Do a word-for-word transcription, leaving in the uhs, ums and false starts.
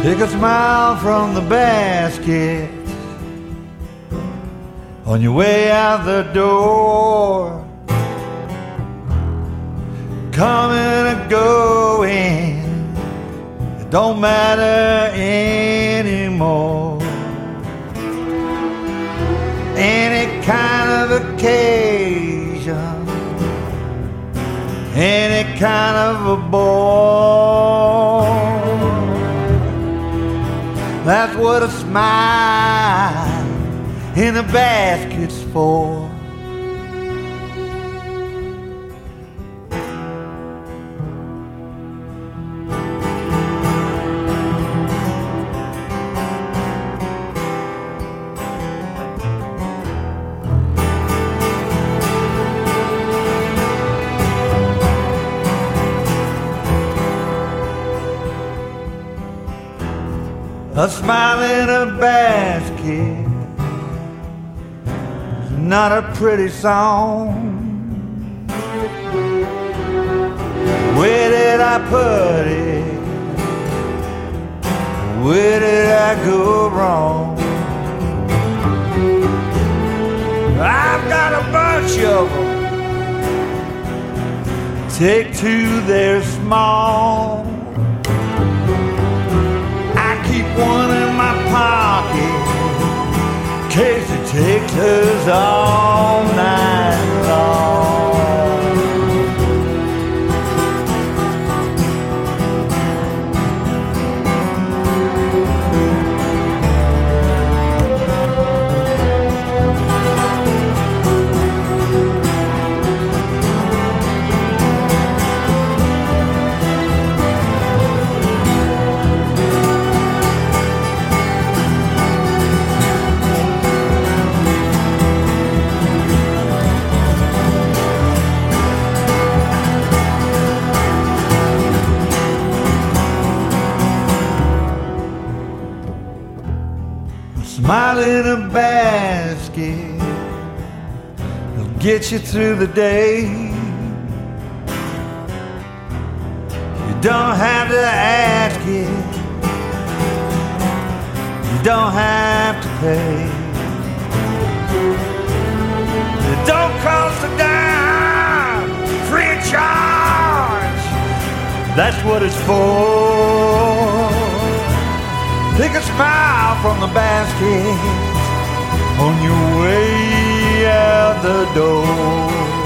Take a smile from the basket on your way out the door. Coming and going, it don't matter anymore. Any kind of occasion, any kind of a ball, that's what a smile in a basket's for. A smile in a basket is not a pretty song. Where did I put it? Where did I go wrong? I've got a bunch of them. Take two, they're small. Keep one in my pocket, in case it takes us all night long. Smile in a basket will get you through the day. You don't have to ask it, you don't have to pay. It don't cost a dime, free of charge, that's what it's for. Take a smile from the basket on your way out the door.